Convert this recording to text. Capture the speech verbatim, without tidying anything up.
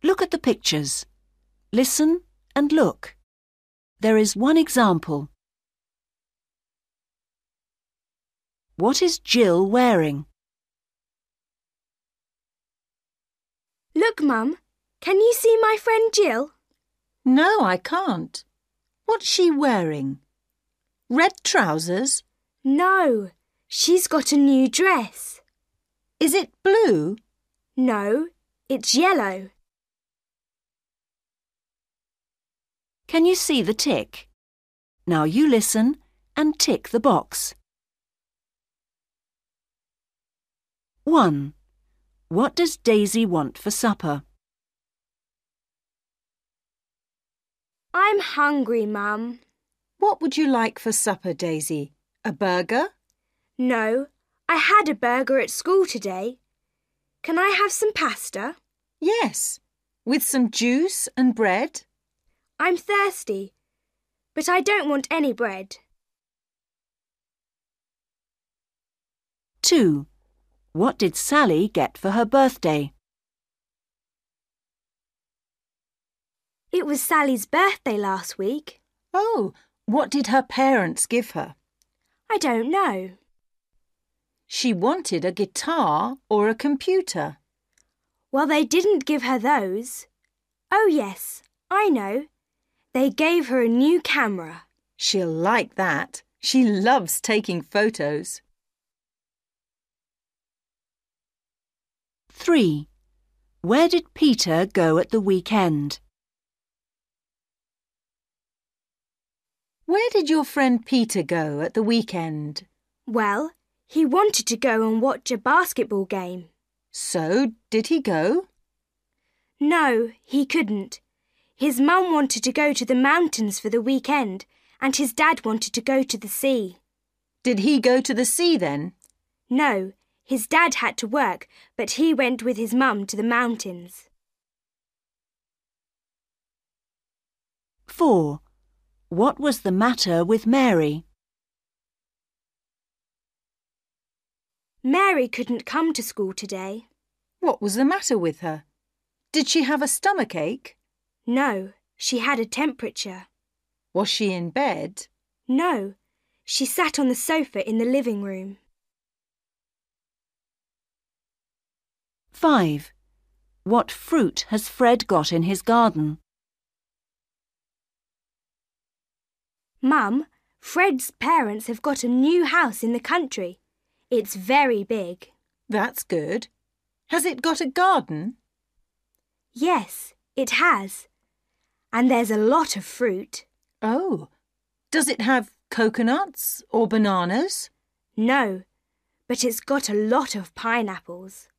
Look at the pictures. Listen and look. There is one example. What is Jill wearing? Look, Mum. Can you see my friend Jill? No, I can't. What's she wearing? Red trousers? No, she's got a new dress. Is it blue? No, it's yellow. Can you see the tick? Now you listen and tick the box. one. What does Daisy want for supper? I'm hungry, Mum. What would you like for supper, Daisy? A burger? No, I had a burger at school today. Can I have some pasta? Yes, with some juice and bread. I'm thirsty, but I don't want any bread. two. What did Sally get for her birthday? It was Sally's birthday last week. Oh, what did her parents give her? I don't know. She wanted a guitar or a computer. Well, they didn't give her those. Oh, yes, I know. They gave her a new camera. She'll like that. She loves taking photos. three. Where did Peter go at the weekend? Where did your friend Peter go at the weekend? Well, he wanted to go and watch a basketball game. So, did he go? No, he couldn't. His mum wanted to go to the mountains for the weekend, and his dad wanted to go to the sea. Did he go to the sea then? No, his dad had to work, but he went with his mum to the mountains. four. What was the matter with Mary? Mary couldn't come to school today. What was the matter with her? Did she have a stomachache? No, she had a temperature. Was she in bed? No, she sat on the sofa in the living room. five. What fruit has Fred got in his garden? Mum, Fred's parents have got a new house in the country. It's very big. That's good. Has it got a garden? Yes, it has. And there's a lot of fruit. Oh, does it have coconuts or bananas? No, but it's got a lot of pineapples.